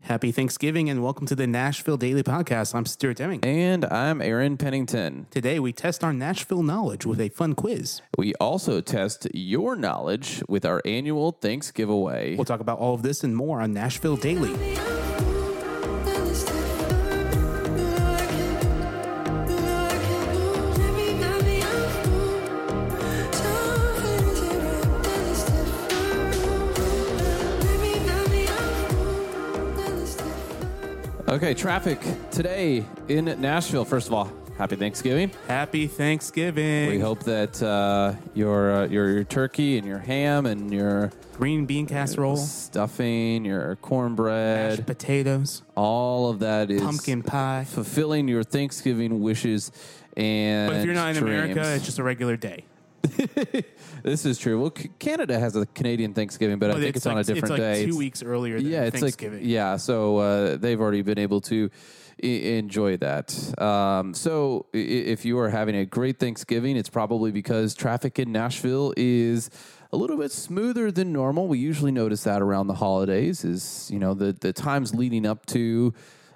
Happy Thanksgiving and welcome to the Nashville Daily Podcast. I'm Stuart Deming. And I'm Aaron Pennington. Today we test our Nashville knowledge with a fun quiz. We also test your knowledge with our annual Thanks giveaway. We'll talk about all of this and more on Nashville Daily. Okay, traffic today in Nashville. First of all, happy Thanksgiving. Happy Thanksgiving. We hope that your turkey and your ham and your green bean casserole, stuffing, your cornbread, mashed potatoes, all of that is pumpkin pie, fulfilling your Thanksgiving wishes and But if you're not in dreams. America, it's just a regular day. This is true. Well, Canada has a Canadian Thanksgiving, but I think it's on a different day. It's 2 weeks earlier than Thanksgiving. So they've already been able to enjoy that. So if you are having a great Thanksgiving, it's probably because traffic in Nashville is a little bit smoother than normal. We usually notice that around the holidays is, the times leading up to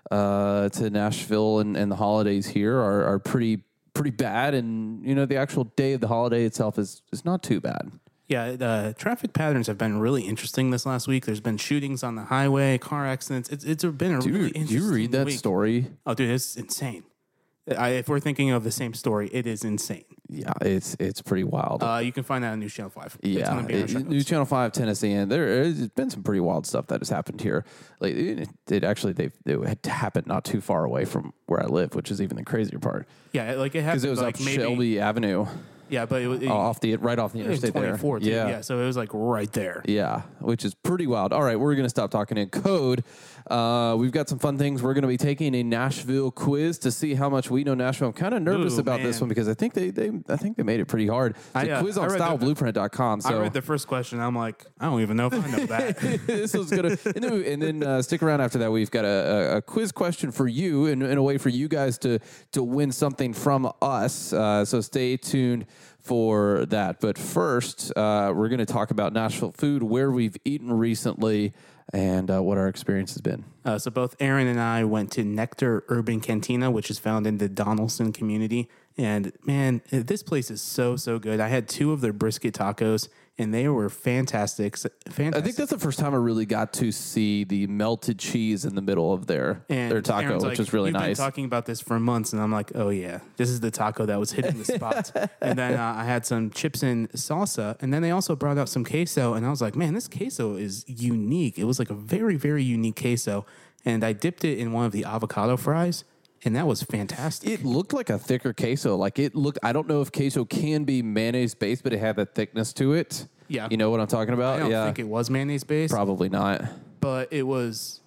Nashville and the holidays here are pretty bad, and the actual day of the holiday itself is not too bad. Yeah, the traffic patterns have been really interesting this last week. There's been shootings on the highway, car accidents. It's been a really interesting Do you read that week. story? Oh, dude, it's insane. If we're thinking of the same story, it is insane. Yeah, it's pretty wild. You can find that on News Channel 5. Yeah, News Channel 5, Tennessee, and there's been some pretty wild stuff that has happened here. Like it had happened not too far away from where I live, which is even the crazier part. Yeah, like it happened because it was like up maybe Shelby Avenue. Yeah, but right off the interstate there. 24 too. Yeah, so it was like right there. Yeah, which is pretty wild. All right, we're going to stop talking in code. We've got some fun things. We're going to be taking a Nashville quiz to see how much we know Nashville. I'm kind of nervous about this one because I think they made it pretty hard. It's a quiz on styleblueprint.com. So I read the first question. I'm like, I don't even know if I know that. This was gonna, and then stick around after that. We've got a quiz question for you, and a way for you guys to win something from us. So stay tuned for that. But first, we're going to talk about Nashville food, where we've eaten recently, and what our experience has been. So both Aaron and I went to Nectar Urban Cantina, which is found in the Donaldson community. And man, this place is so good. I had 2 of their brisket tacos, and they were fantastic. I think that's the first time I really got to see the melted cheese in the middle of their taco, Aaron's which was really nice. You've been talking about this for months, and I'm like, oh yeah, this is the taco that was hitting the spot. And then I had some chips and salsa, and then they also brought out some queso, and I was like, man, this queso is unique. It was like a very, very unique queso, and I dipped it in one of the avocado fries. And that was fantastic. It looked like a thicker queso. I don't know if queso can be mayonnaise based, but it had that thickness to it. Yeah. You know what I'm talking about? I don't think it was mayonnaise based. Probably not. But it was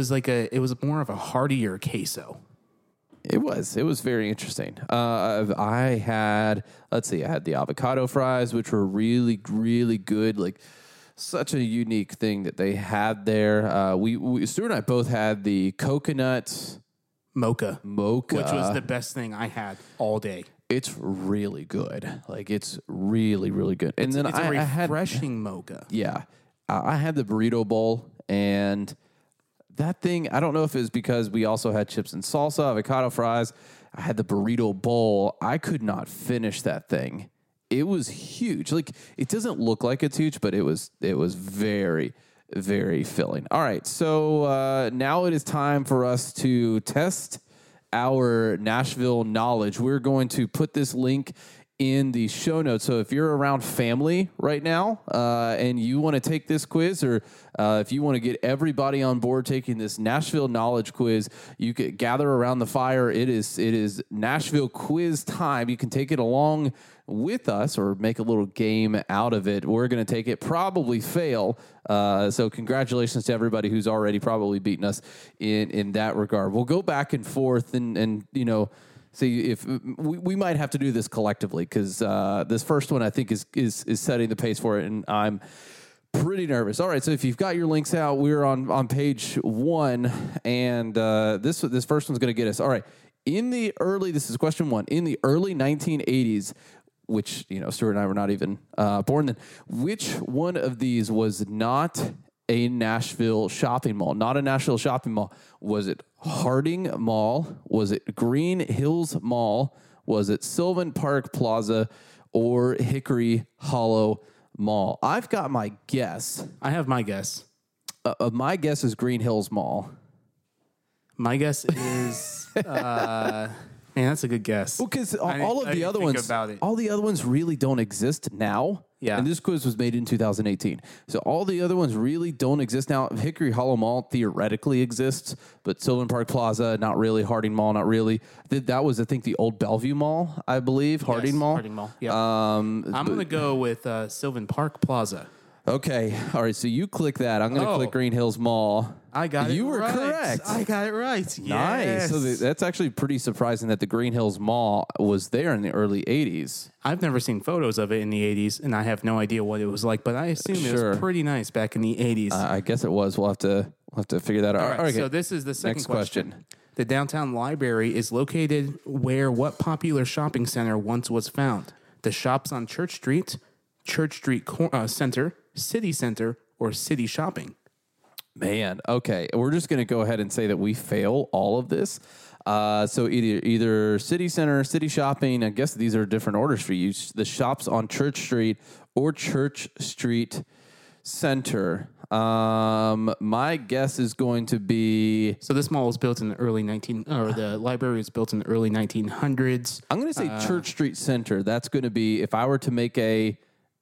more of a heartier queso. It was very interesting. I had the avocado fries, which were really, really good. Like, such a unique thing that they had there. We Stuart and I both had the coconut mocha, which was the best thing I had all day. It's really good. Like, it's really, really good. And then it's a refreshing mocha. Yeah. I had the burrito bowl, and that thing, I don't know if it was because we also had chips and salsa, avocado fries. I had the burrito bowl. I could not finish that thing. It was huge. Like, it doesn't look like it's huge, but it was very, very filling. All right, so now it is time for us to test our Nashville knowledge. We're going to put this link in the show notes. So if you're around family right now and you want to take this quiz, or if you want to get everybody on board taking this Nashville knowledge quiz, you could gather around the fire. It is Nashville quiz time. You can take it along with us or make a little game out of it. We're going to take it, probably fail. So congratulations to everybody who's already probably beaten us in that regard. We'll go back and forth and see if we might have to do this collectively, because this first one I think is setting the pace for it, and I'm pretty nervous. All right, so if you've got your links out, we're on page 1, and this first one's going to get us. All right, this is question 1. In the early 1980s, which Stuart and I were not even born then, which one of these was not a Nashville shopping mall? Not a Nashville shopping mall. Was it Harding Mall? Was it Green Hills Mall? Was it Sylvan Park Plaza or Hickory Hollow Mall? I've got my guess. I have my guess. My guess is Green Hills Mall. My guess is, man, that's a good guess. Well, because I all of the didn't other think ones, about it. all the other ones really don't exist now. Yeah. And this quiz was made in 2018. So all the other ones really don't exist now. Hickory Hollow Mall theoretically exists, but Sylvan Park Plaza, not really. Harding Mall, not really. That was, I think, the old Bellevue Mall, I believe. Harding Yes, Mall. Harding Mall. Yeah. I'm going to go with Sylvan Park Plaza. Okay. All right. So you click that. I'm going to click Green Hills Mall. I got it. You were right. correct. I got it right. Nice. Yes. So that's actually pretty surprising that the Green Hills Mall was there in the early 80s. I've never seen photos of it in the 80s, and I have no idea what it was like, but I assume it Sure. was pretty nice back in the 80s. I guess it was. We'll have to figure that out. All right, Okay. so this is the second Next question. The downtown library is located where what popular shopping center once was found? The shops on Church Street Center, City Center, or City Shopping? Man, okay. We're just going to go ahead and say that we fail all of this. So either City Center, City Shopping, I guess these are different orders for you. The shops on Church Street or Church Street Center. My guess is going to be... So this mall was built in the the library was built in the early 1900s. I'm going to say Church Street Center. That's going to be, if I were to make a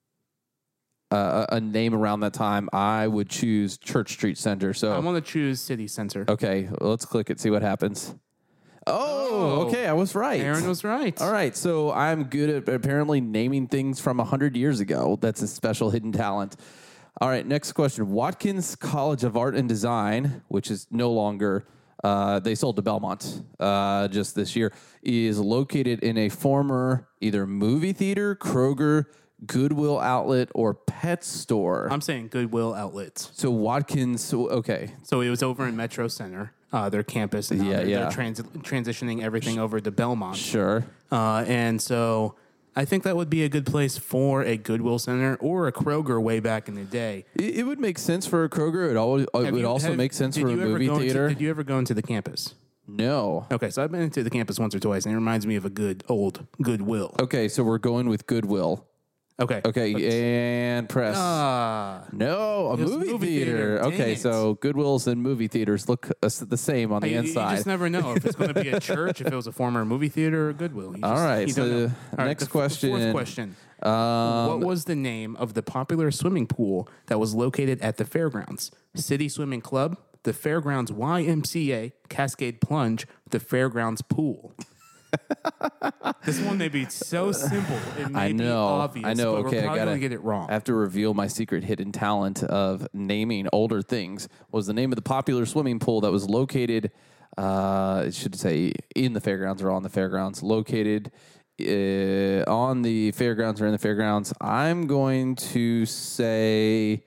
name around that time, I would choose Church Street Center. So I want to choose City Center. okay, let's click it, see what happens. Oh, okay, I was right. Aaron was right. All right, so I'm good at apparently naming things from 100 years ago. That's a special hidden talent. All right, next question. Watkins College of Art and Design, which is no longer, they sold to Belmont just this year, is located in a former either movie theater, Kroger, Goodwill outlet, or pet store. I'm saying Goodwill Outlets. So Watkins, okay. So it was over in Metro Center, their campus, and now they're transitioning everything over to Belmont. Sure. And so I think that would be a good place for a Goodwill Center or a Kroger way back in the day. It would make sense for a Kroger. It would also make sense for a movie theater. Did you ever go into the campus? No. Okay, so I've been into the campus once or twice, and it reminds me of a good old Goodwill. Okay, so we're going with Goodwill. Okay. And press. No, a movie theater. Dang Okay, it. so Goodwills and movie theaters look the same on the You inside. just never know if it's going to be a church, if it was a former movie theater, or a Goodwill. All right, you so don't know. the next question. Fourth question. What was the name of the popular swimming pool that was located at the fairgrounds? City Swimming Club, the Fairgrounds YMCA, Cascade Plunge, the Fairgrounds Pool. This one may be so simple. It may be obvious. I know. But Okay, we're I probably gotta going to get it wrong. I have to reveal my secret hidden talent of naming older things. Was the name of the popular swimming pool that was located? It should say in the fairgrounds or on the fairgrounds. Located on the fairgrounds or in the fairgrounds. I'm going to say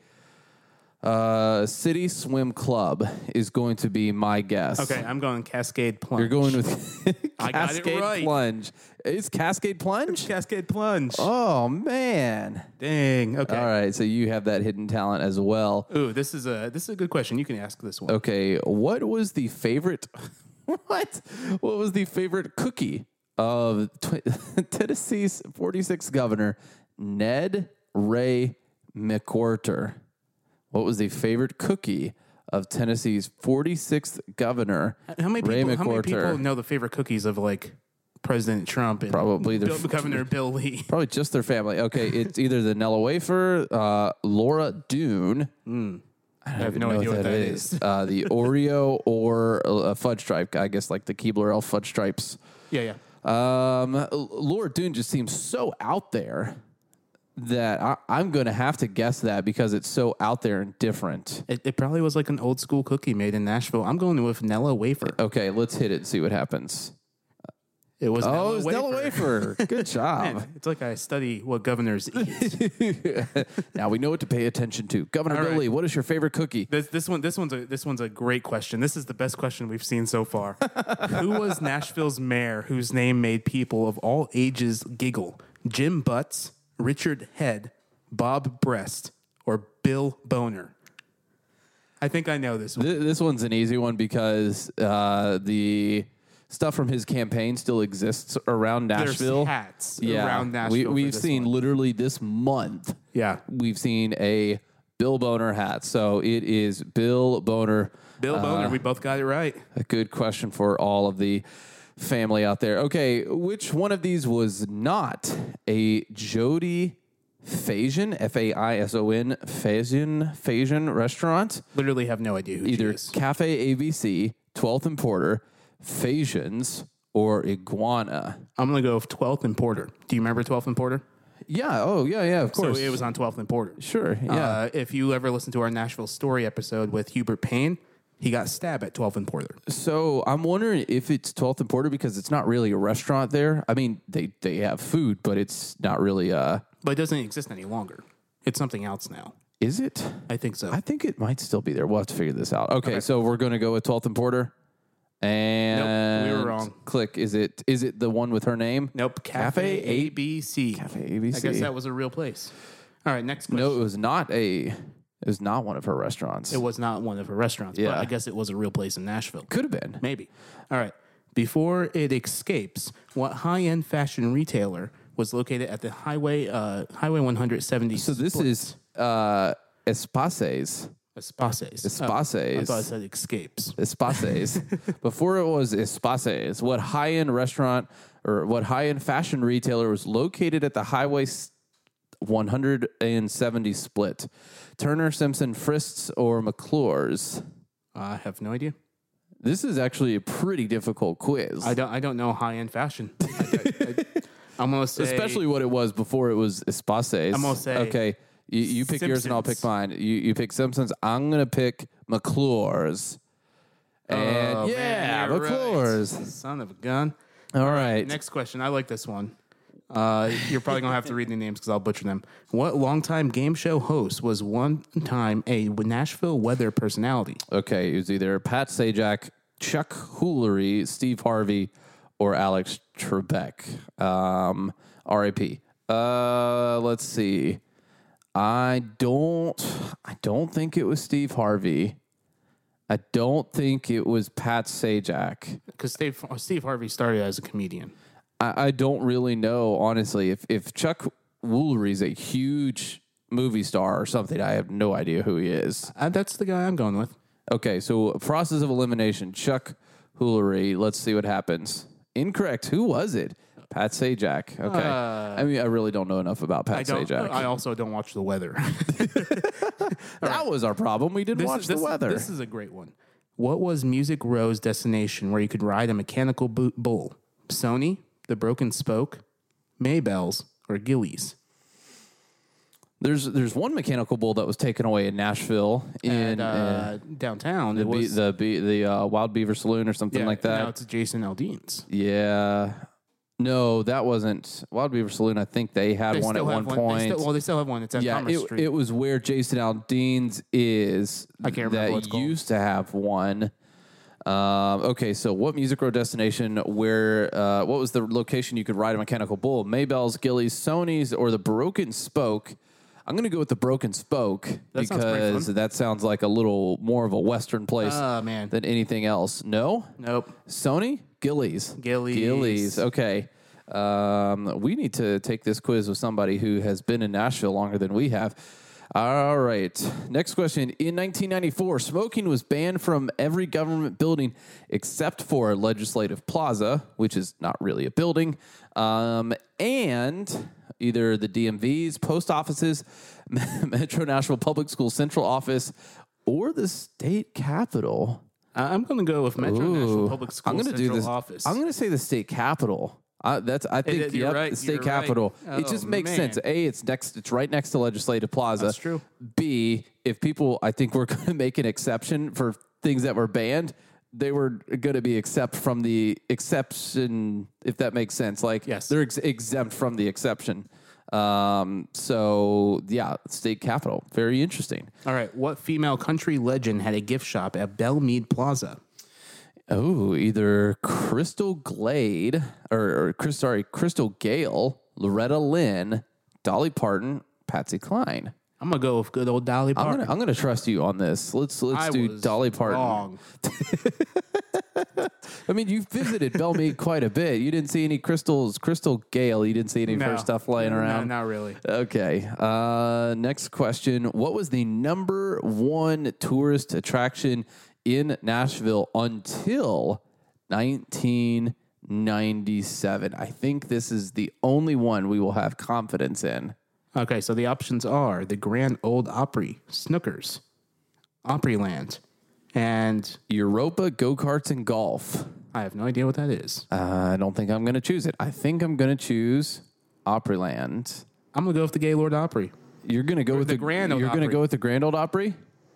City Swim Club is going to be my guess. Okay, I'm going Cascade Plunge. You're going with I got it Cascade right. Plunge. It's Cascade Plunge? Cascade Plunge. Oh, man. Dang. Okay. All right, so you have that hidden talent as well. Ooh, this is a good question. You can ask this one. Okay, what was the favorite what was the favorite cookie of Tennessee's 46th governor, Ned Ray McWhorter? What was the favorite cookie of Tennessee's 46th governor, How many Ray people? How many McWhorter? people know the favorite cookies of like President Trump and Probably their Governor Bill Lee? Probably just their family. Okay, it's either the Nella Wafer, Laura Dune. I have no idea what that is. The Oreo or a fudge stripe. I guess like the Keebler Elf fudge stripes. Yeah. Laura Dune just seems so out there that I'm going to have to guess that because it's so out there and different. It probably was like an old school cookie made in Nashville. I'm going with Nella Wafer. Okay, let's hit it and see what happens. It was Nella it's Wafer. Nella Wafer. Good job. Man, it's like I study what governors eat. Now we know what to pay attention to. Governor All right. Billy, what is your favorite cookie? This one's a great question. This is the best question we've seen so far. Who was Nashville's mayor whose name made people of all ages giggle? Jim Butts, Richard Head, Bob Breast, or Bill Boner? I think I know this one. This one's an easy one because the stuff from his campaign still exists around Nashville. There's hats around Nashville. We've seen literally this month. Yeah. We've seen a Bill Boner hat. So it is Bill Boner. Bill Boner. We both got it right. A good question for all of the family out there. Okay, which one of these was not a Jody Faison, Faison, Faison restaurant? Literally have no idea who Either she is. Cafe ABC, 12th and Porter, Faison's, or Iguana. I'm going to go with 12th and Porter. Do you remember 12th and Porter? Yeah. Oh, yeah, of course. So it was on 12th and Porter. Sure, yeah. If you ever listen to our Nashville Story episode with Hubert Payne, he got stabbed at 12th and Porter. So I'm wondering if it's 12th and Porter because it's not really a restaurant there. I mean, they have food, but it's not really But it doesn't exist any longer. It's something else now. Is it? I think so. I think it might still be there. We'll have to figure this out. Okay. So we're going to go with 12th and Porter. And Nope, we were wrong. Click. Is it the one with her name? Nope. Cafe ABC. Cafe ABC. I guess that was a real place. All right, next question. No, it was not one of her restaurants. It was not one of her restaurants, Yeah. but I guess it was a real place in Nashville. Could have been. Maybe. All right. Before it escapes, what high-end fashion retailer was located at the Highway 170? So this is Espaces. Espaces. Espaces. I thought it said escapes. Espaces. Before it was Espaces, what high-end restaurant or what high-end fashion retailer was located at the Highway 170 split? Turner, Simpson, Frist's, or McClure's? I have no idea. This is actually a pretty difficult quiz. I don't know high-end fashion. I'm going to say... Especially what it was before it was Espaces. I'm gonna say okay, you pick yours and I'll pick Simpsons. mine. You pick Simpsons. I'm going to pick McClure's. And Oh, man, you're right. McClure's. Son of a gun. All right. Next question. I like this one. You're probably going to have to read the names because I'll butcher them. What longtime game show host was one time a Nashville weather personality? Okay, it was either Pat Sajak, Chuck Hoolery, Steve Harvey, or Alex Trebek. R.I.P. Let's see. I don't think it was Steve Harvey. I don't think it was Pat Sajak. Because Steve Harvey started as a comedian. I don't really know, honestly. If Chuck Woolery's a huge movie star or something, I have no idea who he is. That's the guy I'm going with. Okay, so process of elimination. Chuck Hoolery. Let's see what happens. Incorrect. Who was it? Pat Sajak. Okay. I mean, I really don't know enough about Pat Sajak. I also don't watch the weather. That was our problem. We didn't watch the weather. This is a great one. What was Music Row's destination where you could ride a mechanical bull? Sony, the Broken Spoke, Maybell's, or Gillies? There's one mechanical bull that was taken away in Nashville in downtown. the Wild Beaver Saloon or something like that. Now it's Jason Aldean's. Yeah. No, that wasn't Wild Beaver Saloon. I think they had one at one point. They still have one. It's at Commerce Street. It was where Jason Aldean's is. I can't remember what it's called. Used to have one. Okay, so what Music Row destination? Where? What was the location you could ride a mechanical bull? Maybell's, Gillies, Sony's, or the Broken Spoke? I'm going to go with the Broken Spoke That sounds pretty because fun. that sounds like a little more of a Western place Man. than anything else. No? Nope. Sony? Gillies. Gillies. Okay. We need to take this quiz with somebody who has been in Nashville longer than we have. All right. Next question. In 1994, smoking was banned from every government building except for Legislative Plaza, which is not really a building, and either the DMVs, post offices, Metro Nashville Public School Central Office, or the state capitol. I'm going to go with Metro Nashville Public School I'm gonna Central do this. Office. I'm going to say the state capitol. I think You're right, the state you're capitol. right. It just Oh, makes man. sense. A, it's right next to Legislative Plaza. That's true. B, if people, I think we're going to make an exception for things that were banned. They were going to be exempt from the exception, if that makes sense. Like, Yes. they're exempt from the exception. So yeah, state capitol. Very interesting. All right. What female country legend had a gift shop at Belmead Plaza? Oh, either Crystal Glade Crystal Gale, Loretta Lynn, Dolly Parton, Patsy Cline. I'm gonna go with good old Dolly Parton. I'm gonna trust you on this. Let's I do was Dolly Parton. wrong. I mean, you visited Belmead quite a bit. You didn't see any Crystal Gale. You didn't see any of her stuff laying around. No, not really. Okay. Next question. What was the number one tourist attraction in Nashville until 1997? I think this is the only one we will have confidence in. Okay, so the options are the Grand Ole Opry, Snookers, Opryland, and Europa, go-karts, and golf. I have no idea what that is. I don't think I'm going to choose it. I think I'm going to choose Opryland. I'm gonna go with the Gaylord Opry. You're going to go with the Grand Ole You're going to Opry. go with the Grand Ole Opry?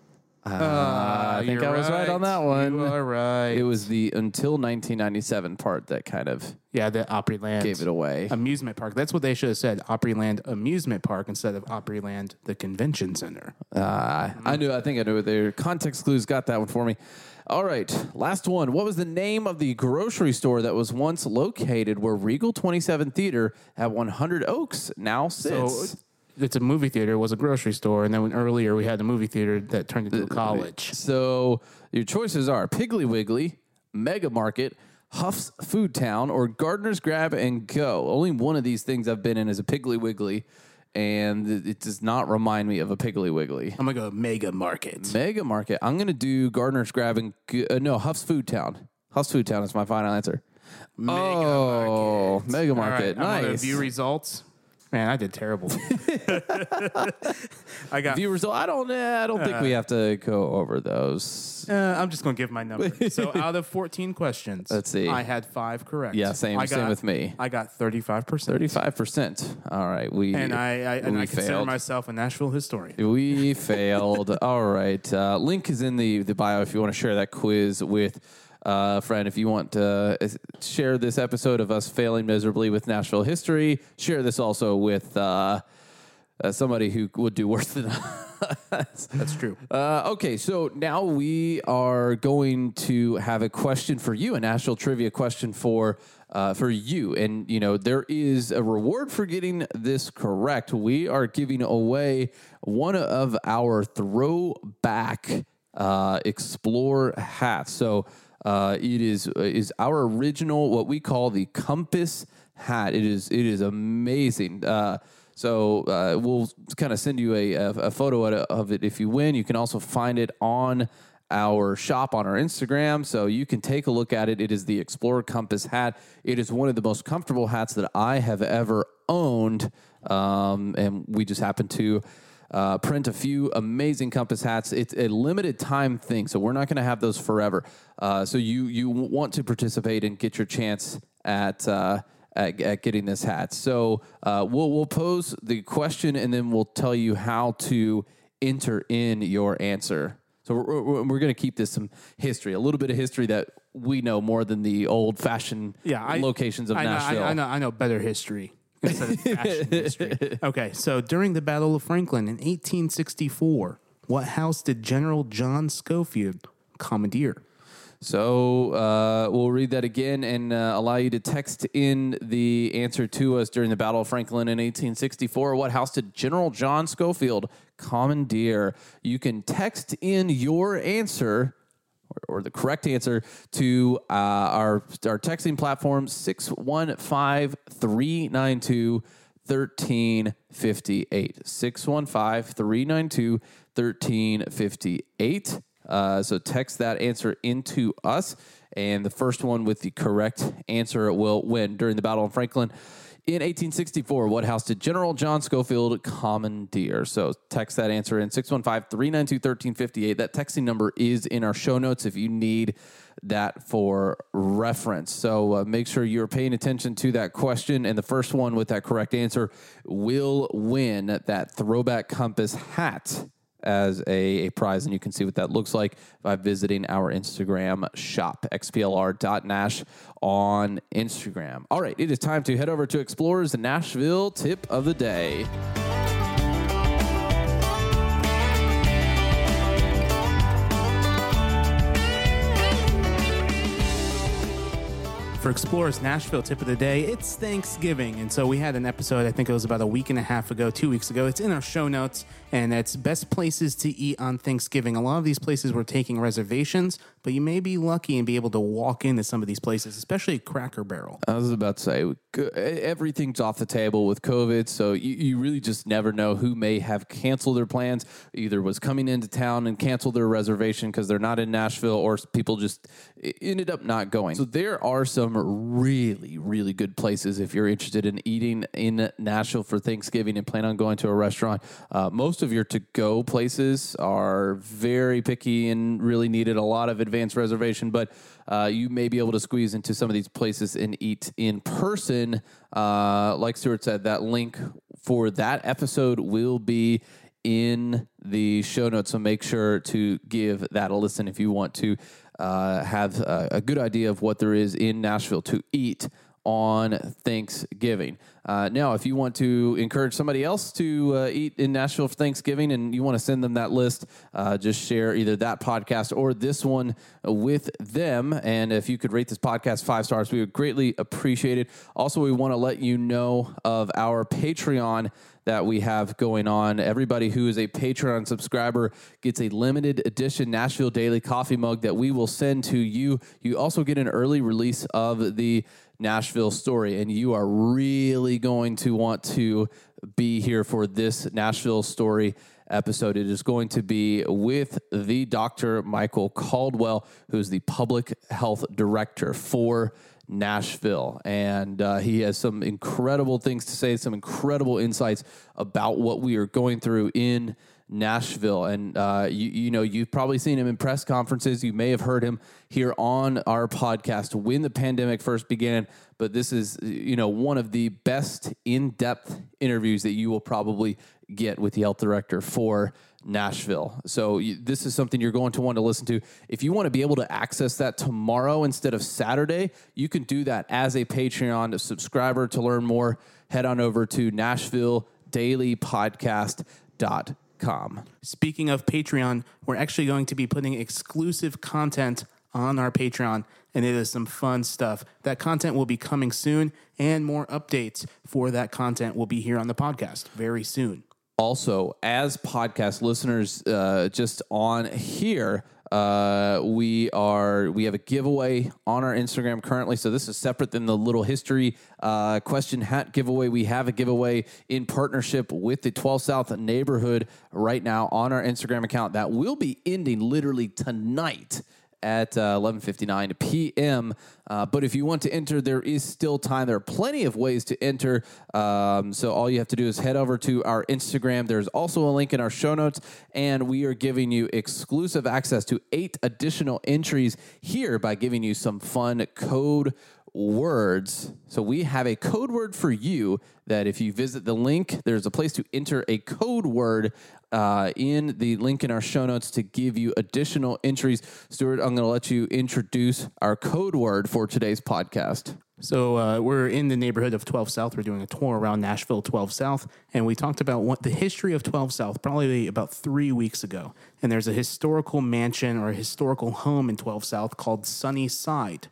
I think I was right on that one. You are right. It was the until 1997 part that kind of the Opryland gave it away. amusement park. That's what they should have said. Opryland Amusement Park instead of Opryland the Convention Center. I think I knew it there. Context clues got that one for me. All right, last one. What was the name of the grocery store that was once located where Regal 27 Theater at 100 Oaks now sits? So it's a movie theater, was a grocery store, and then earlier we had a movie theater that turned into a college. So your choices are Piggly Wiggly, Mega Market, Huff's Food Town, or Gardner's Grab and Go. Only one of these things I've been in is a Piggly Wiggly, and it does not remind me of a Piggly Wiggly. I'm gonna go Mega Market. Mega Market. I'm going to do Gardner's Grab and no, Huff's Food Town. Huff's Food Town is my final answer. Mega Market. Mega All Market. right, I'm gonna Nice. view results. Man, I did terrible. I got. View result. I don't think we have to go over those. I'm just gonna give my number. So out of 14 questions, Let's see. I had 5 correct. Yeah, same with me. I got 35%. 35%. All right, we I consider failed. myself a Nashville historian. We failed. All right. Link is in the bio if you want to share that quiz with a friend. If you want to share this episode of us failing miserably with Nashville history, share this also with somebody who would do worse than us. That's true. Okay, so now we are going to have a question for you, a Nashville trivia question for you. And, you know, there is a reward for getting this correct. We are giving away one of our throwback Explore hats. So it is our original, what we call the Compass hat. It is amazing. So we'll kind of send you a photo of it if you win. You can also find it on our shop on our Instagram, so you can take a look at it. It is the Explorer Compass hat. It is one of the most comfortable hats that I have ever owned, and we just happen to print a few amazing Compass hats. It's a limited time thing, so we're not going to have those forever. So you want to participate and get your chance at getting this hat. So we'll pose the question, and then we'll tell you how to enter in your answer. So we're going to keep this some history, a little bit of history that we know more than the old-fashioned locations of Nashville. I know better history instead of fashion history. Okay, so during the Battle of Franklin in 1864, what house did General John Schofield commandeer? So we'll read that again and allow you to text in the answer to us during the Battle of Franklin in 1864. What house did General John Schofield commandeer? You can text in your answer or the correct answer to our texting platform, 615-392-1358. 615-392-1358. So text that answer into us, and the first one with the correct answer will win. During the Battle of Franklin in 1864, what house did General John Schofield commandeer? So text that answer in, 615-392-1358. That texting number is in our show notes if you need that for reference. So make sure you're paying attention to that question, and the first one with that correct answer will win that Throwback Compass hat as a prize, and you can see what that looks like by visiting our Instagram shop, xplr.nash on Instagram. All right, it is time to head over to Explorers Nashville Tip of the Day. For Explorers Nashville tip of the day, it's Thanksgiving. And so we had an episode, I think it was about a week and a half ago, 2 weeks ago. It's in our show notes, and it's best places to eat on Thanksgiving. A lot of these places were taking reservations, but you may be lucky and be able to walk into some of these places, especially Cracker Barrel. I was about to say, everything's off the table with COVID, so you really just never know who may have canceled their plans, either was coming into town and canceled their reservation because they're not in Nashville, or people just ended up not going. So there are some really, really good places if you're interested in eating in Nashville for Thanksgiving and plan on going to a restaurant. Most of your to-go places are very picky and really needed a lot of advanced reservation, but you may be able to squeeze into some of these places and eat in person. Like Stuart said, that link for that episode will be in the show notes, so make sure to give that a listen if you want to have a good idea of what there is in Nashville to eat on Thanksgiving. Now, if you want to encourage somebody else to eat in Nashville for Thanksgiving and you want to send them that list, just share either that podcast or this one with them. And if you could rate this podcast 5 stars, we would greatly appreciate it. Also, we want to let you know of our Patreon that we have going on. Everybody who is a Patreon subscriber gets a limited edition Nashville Daily coffee mug that we will send to you. You also get an early release of the Nashville story, and you are really going to want to be here for this Nashville story episode. It is going to be with the Dr. Michael Caldwell, who's the public health director for Nashville, and he has some incredible things to say, some incredible insights about what we are going through in Nashville. And you know, you've probably seen him in press conferences. You may have heard him here on our podcast when the pandemic first began. But this is, you know, one of the best in-depth interviews that you will probably get with the health director for Nashville. So this is something you're going to want to listen to. If you want to be able to access that tomorrow instead of Saturday, you can do that as a Patreon subscriber. To learn more, head on over to NashvilleDailyPodcast.com. Speaking of Patreon, we're actually going to be putting exclusive content on our Patreon, and it is some fun stuff. That content will be coming soon, and more updates for that content will be here on the podcast very soon. Also, as podcast listeners, just on here, we have a giveaway on our Instagram currently. So this is separate than the little history question hat giveaway. We have a giveaway in partnership with the 12 South neighborhood right now on our Instagram account that will be ending literally tonight at 11:59 p.m. But if you want to enter, there is still time. There are plenty of ways to enter. So all you have to do is head over to our Instagram. There's also a link in our show notes, and we are giving you exclusive access to 8 additional entries here by giving you some fun code words. So we have a code word for you that if you visit the link, there's a place to enter a code word in the link in our show notes to give you additional entries. Stuart, I'm going to let you introduce our code word for today's podcast. So we're in the neighborhood of 12 South. We're doing a tour around Nashville 12 South, and we talked about what the history of 12 South probably about 3 weeks ago. And there's a historical mansion or a historical home in 12 South called Sunnyside,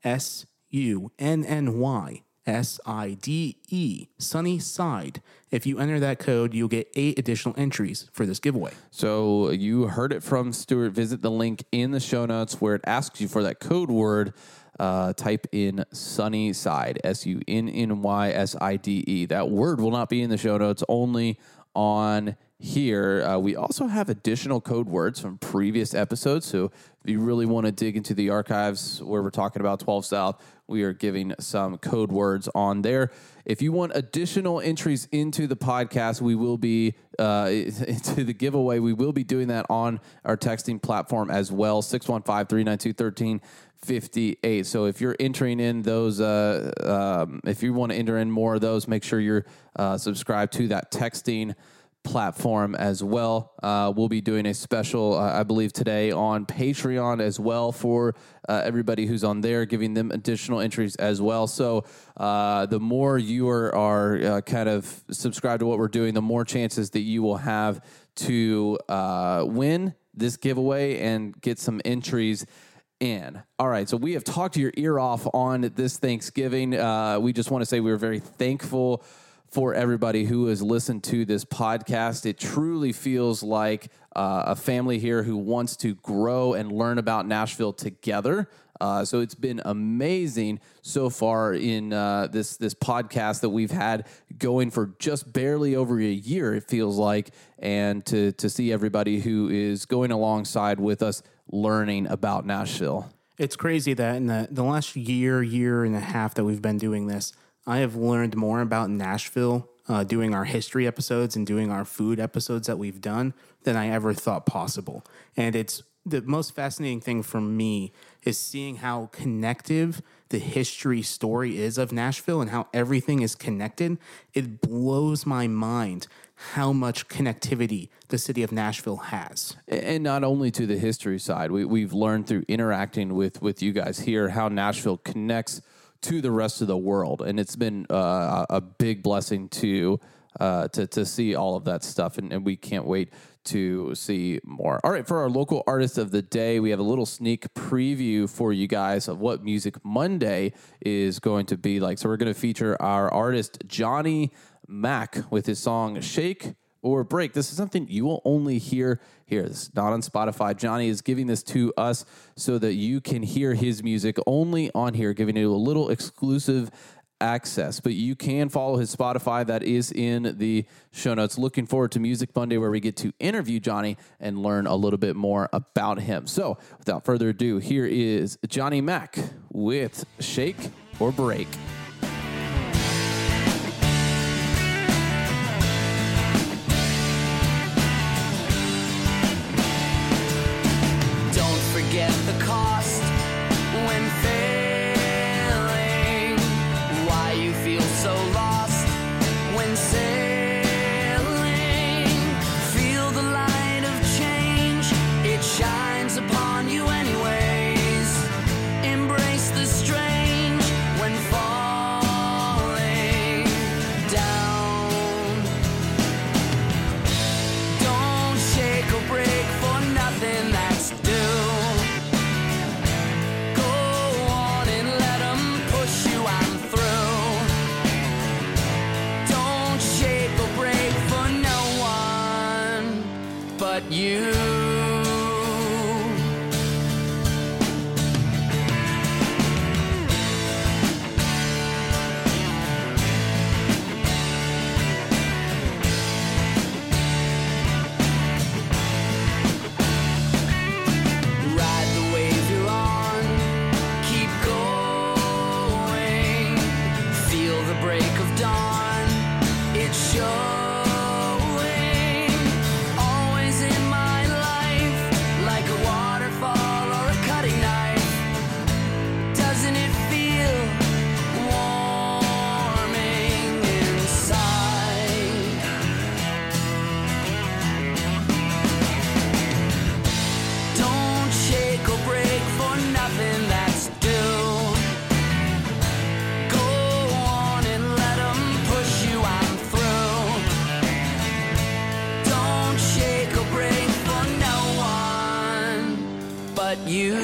Sunnyside, Sunnyside. If you enter that code, you'll get 8 additional entries for this giveaway. So you heard it from Stuart. Visit the link in the show notes where it asks you for that code word. Type in Sunnyside, Sunnyside. That word will not be in the show notes, only on here. We also have additional code words from previous episodes. So if you really want to dig into the archives where we're talking about 12 South, we are giving some code words on there. If you want additional entries into the podcast, we will be into the giveaway. We will be doing that on our texting platform as well, 615-392-1358. So if you're entering in those, if you want to enter in more of those, make sure you're subscribed to that texting platform as well. We'll be doing a special, I believe, today on Patreon as well for everybody who's on there, giving them additional entries as well. So the more you are kind of subscribed to what we're doing, the more chances that you will have to win this giveaway and get some entries in. All right, so we have talked your ear off on this Thanksgiving. We just want to say we're very thankful for everybody who has listened to this podcast. It truly feels like a family here who wants to grow and learn about Nashville together. So it's been amazing so far in this podcast that we've had going for just barely over a year, it feels like, and to see everybody who is going alongside with us learning about Nashville. It's crazy that in the last year and a half that we've been doing this, I have learned more about Nashville doing our history episodes and doing our food episodes that we've done than I ever thought possible. And it's the most fascinating thing for me is seeing how connective the history story is of Nashville and how everything is connected. It blows my mind how much connectivity the city of Nashville has. And not only to the history side, we've learned through interacting with you guys here how Nashville connects to the rest of the world. And it's been a big blessing to see all of that stuff. And we can't wait to see more. All right, for our local artist of the day, we have a little sneak preview for you guys of what Music Monday is going to be like. So we're going to feature our artist, Johnny Mac, with his song Shake or Break. This is something you will only hear here. This is not on Spotify. Johnny is giving this to us so that you can hear his music only on here, giving you a little exclusive access. But you can follow his Spotify. That is in the show notes. Looking forward to Music Monday, where we get to interview Johnny and learn a little bit more about him. So without further ado, here is Johnny Mac with Shake or Break. Forget the cost when failing. Why you feel so lost when sailing. Feel the light of change, it shines upon you anyways. Embrace the strange when falling down. Don't shake or break for nothing that's due. You ride the wave you're on, keep going, feel the break of dawn, it shows. You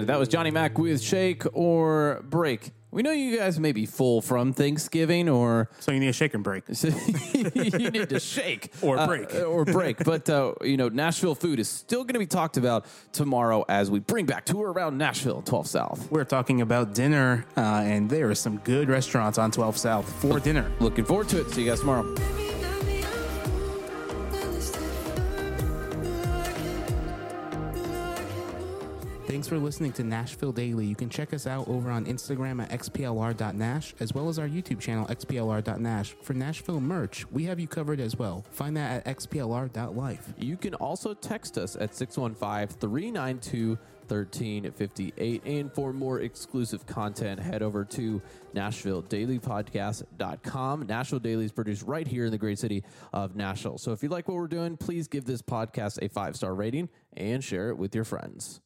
And that was Johnny Mac with Shake or Break. We know you guys may be full from Thanksgiving, or So you need a shake and break. you need to shake Or break. or break. But Nashville food is still going to be talked about tomorrow as we bring back Tour Around Nashville, 12 South. We're talking about dinner, and there are some good restaurants on 12 South for dinner. Looking forward to it. See you guys tomorrow. Thanks for listening to Nashville Daily. You can check us out over on Instagram at xplr.nash, as well as our YouTube channel, xplr.nash. For Nashville merch, we have you covered as well. Find that at xplr.life. You can also text us at 615-392-1358. And for more exclusive content, head over to NashvilleDailyPodcast.com. Nashville Daily is produced right here in the great city of Nashville. So if you like what we're doing, please give this podcast a 5-star rating and share it with your friends.